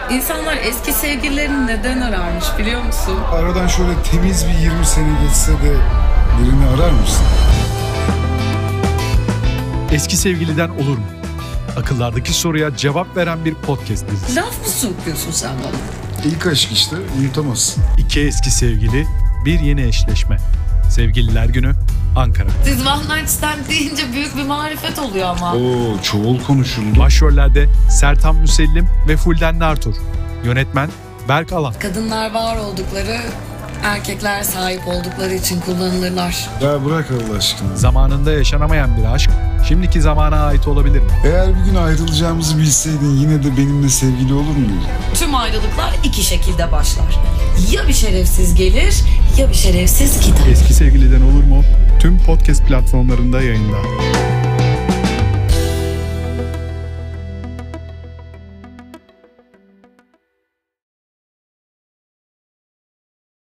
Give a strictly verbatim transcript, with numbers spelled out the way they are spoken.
İnsanlar eski sevgililerini neden ararmış biliyor musun? Aradan şöyle temiz bir yirmi sene geçse de birini arar mısın? Eski sevgiliden olur mu? Akıllardaki soruya cevap veren bir podcast dizisi. Laf mı sokuyorsun sen bana? İlk aşk işte, unutamazsın. İki eski sevgili, bir yeni eşleşme. Sevgililer Günü, Ankara. Siz One Night Stand deyince büyük bir marifet oluyor ama. Oo, çoğul konuşuldu. Başrollerde Sertan Müsellim ve Fulden Nartur. Yönetmen Berk Alan. Kadınlar var oldukları, erkekler sahip oldukları için kullanılırlar. Ya bırak Allah aşkına. Zamanında yaşanamayan bir aşk, şimdiki zamana ait olabilir mi? Eğer bir gün ayrılacağımızı bilseydin yine de benimle sevgili olur muydun? Tüm ayrılıklar iki şekilde başlar. Ya bir şerefsiz gelir ya bir şerefsiz gider. Eski sevgiliden olur mu? Tüm podcast platformlarında yayında.